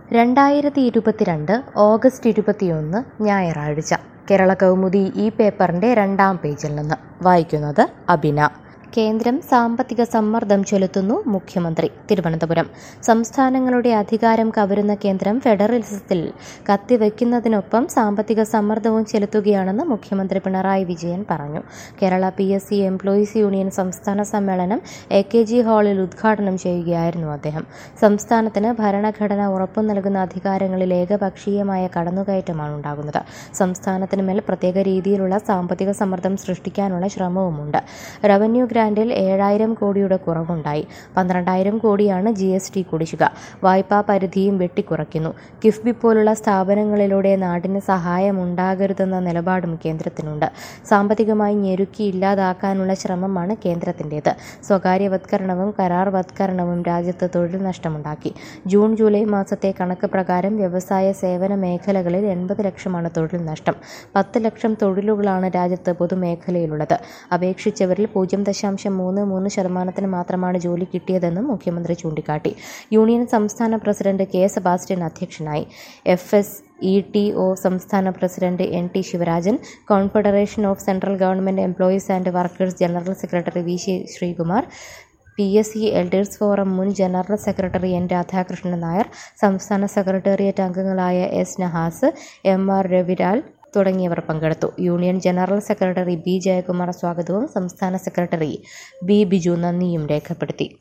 2022 August 21 ഞായറാഴ്ച. കേരള കൗമുദി ഈ പേപ്പറിൻ്റെ 2-ാം പേജിൽ നിന്ന് വായിക്കുന്നത് അബിന. കേന്ദ്രം സാമ്പത്തിക സമ്മർദ്ദം ചെലുത്തുന്നു മുഖ്യമന്ത്രി. തിരുവനന്തപുരം. സംസ്ഥാനങ്ങളുടെ അധികാരം കവരുന്ന കേന്ദ്രം ഫെഡറലിസത്തിൽ കത്തിവയ്ക്കുന്നതിനൊപ്പം സാമ്പത്തിക സമ്മർദ്ദവും ചെലുത്തുകയാണെന്ന് മുഖ്യമന്ത്രി പിണറായി വിജയൻ പറഞ്ഞു. കേരള PSC എംപ്ലോയീസ് യൂണിയൻ സംസ്ഥാന സമ്മേളനം AKG ഹാളിൽ ഉദ്ഘാടനം ചെയ്യുകയായിരുന്നു അദ്ദേഹം. സംസ്ഥാനത്തിന് ഭരണഘടന ഉറപ്പു നൽകുന്ന അധികാരങ്ങളിൽ ഏകപക്ഷീയമായ കടന്നുകയറ്റമാണ് ഉണ്ടാകുന്നത്. സംസ്ഥാനത്തിന് മേൽ പ്രത്യേക രീതിയിലുള്ള സാമ്പത്തിക സമ്മർദ്ദം സൃഷ്ടിക്കാനുള്ള ശ്രമവുമുണ്ട്. റവന്യൂ ഗ്രാന്റിൽ 7,000 കോടിയുടെ കുറവുണ്ടായി. 12,000 കോടിയാണ് GST കുടിശ്ശിക. വായ്പാ പരിധിയും വെട്ടിക്കുറയ്ക്കുന്നു. കിഫ്ബി പോലുള്ള സ്ഥാപനങ്ങളിലൂടെ നാടിന് സഹായമുണ്ടാകരുതെന്ന നിലപാടും കേന്ദ്രത്തിനുണ്ട്. സാമ്പത്തികമായി ഞെരുക്കി ഇല്ലാതാക്കാനുള്ള ശ്രമമാണ് കേന്ദ്രത്തിൻ്റേത്. സ്വകാര്യവത്കരണവും കരാർവത്കരണവും രാജ്യത്ത് തൊഴിൽ നഷ്ടമുണ്ടാക്കി. ജൂൺ-ജൂലൈ മാസത്തെ കണക്ക് പ്രകാരം വ്യവസായ സേവന മേഖലകളിൽ 80 ലക്ഷമാണ് തൊഴിൽ നഷ്ടം. 10 ലക്ഷം തൊഴിലുകളാണ് രാജ്യത്ത് പൊതുമേഖലയിലുള്ളത്. അപേക്ഷിച്ചവരിൽ 0.33% മാത്രമാണ് ജോലി കിട്ടിയതെന്നും മുഖ്യമന്ത്രി ചൂണ്ടിക്കാട്ടി. യൂണിയൻ സംസ്ഥാന പ്രസിഡന്റ് K. സെബാസ്റ്റ്യൻ അധ്യക്ഷനായി. FSETO സംസ്ഥാന president NT Sivarajan, confederation of central government employees and workers general secretary VC Sreekumar, PSC elders forum മുൻ general secretary N. Radhakrishnan Nair, സംസ്ഥാന സെക്രട്ടേറിയറ്റ് അംഗങ്ങളായ S. നഹാസ്, MR. രവിലാൽ തുടങ്ങിയവർ പങ്കെടുത്തു. Union general secretary B. Jayakumar സ്വാഗതവും സംസ്ഥാന സെക്രട്ടറി B. ബിജു നന്ദിയും രേഖപ്പെടുത്തി.